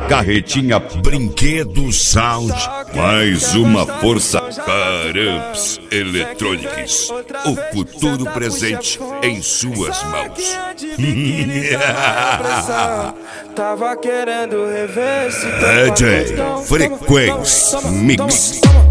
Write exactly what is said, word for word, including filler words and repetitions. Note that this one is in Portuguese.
Carretinha Brinquedo Sound. Mais uma força para Ups Electronics. O futuro presente em suas mãos. Tava querendo rever esse D J Frequência Mix.